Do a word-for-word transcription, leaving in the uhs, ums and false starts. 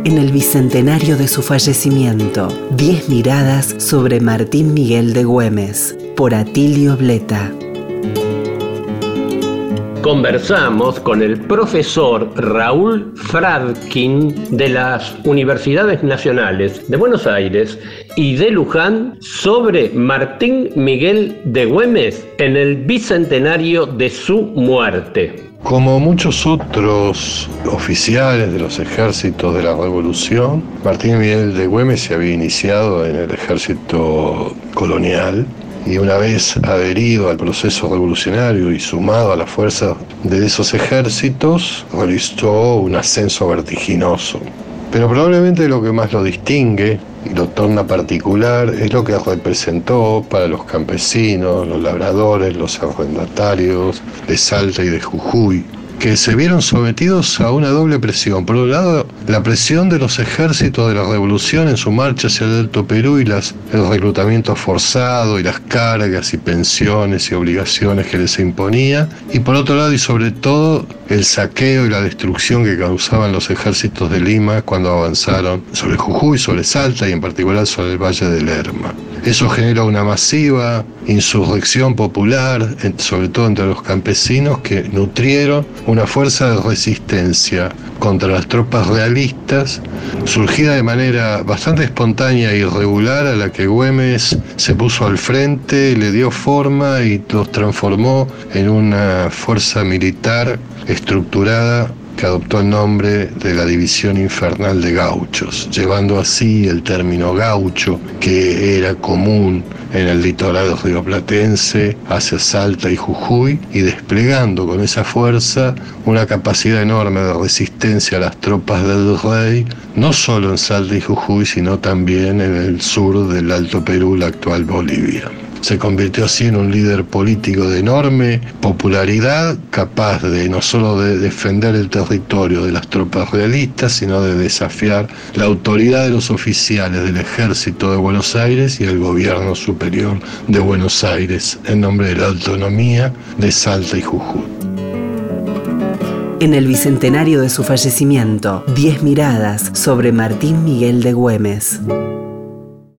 En el bicentenario de su fallecimiento, diez miradas sobre Martín Miguel de Güemes, por Atilio Bleta. Conversamos con el profesor Raúl Fradkin de las Universidades Nacionales de Buenos Aires y de Luján sobre Martín Miguel de Güemes en el bicentenario de su muerte. Como muchos otros oficiales de los ejércitos de la Revolución, Martín Miguel de Güemes se había iniciado en el ejército colonial y una vez adherido al proceso revolucionario y sumado a las fuerzas de esos ejércitos, realizó un ascenso vertiginoso. Pero probablemente lo que más lo distingue y lo torna particular es lo que representó para los campesinos, los labradores, los arrendatarios de Salta y de Jujuy, que se vieron sometidos a una doble presión. Por un lado, la presión de los ejércitos de la revolución en su marcha hacia el Alto Perú y las, el reclutamiento forzado y las cargas y pensiones y obligaciones que les imponía, y por otro lado y sobre todo el saqueo y la destrucción que causaban los ejércitos de Lima cuando avanzaron sobre Jujuy, sobre Salta y en particular sobre el Valle del Lerma. Eso generó una masiva insurrección popular, sobre todo entre los campesinos, que nutrieron una fuerza de resistencia contra las tropas realistas, surgida de manera bastante espontánea e irregular, a la que Güemes se puso al frente, le dio forma y los transformó en una fuerza militar estructurada que adoptó el nombre de la División Infernal de Gauchos, llevando así el término gaucho, que era común en el litoral rioplatense hacia Salta y Jujuy, y desplegando con esa fuerza una capacidad enorme de resistencia a las tropas del rey, no solo en Salta y Jujuy, sino también en el sur del Alto Perú, la actual Bolivia. Se convirtió así en un líder político de enorme popularidad, capaz de no solo de defender el territorio de las tropas realistas, sino de desafiar la autoridad de los oficiales del Ejército de Buenos Aires y el Gobierno Superior de Buenos Aires, en nombre de la autonomía de Salta y Jujuy. En el bicentenario de su fallecimiento, diez miradas sobre Martín Miguel de Güemes.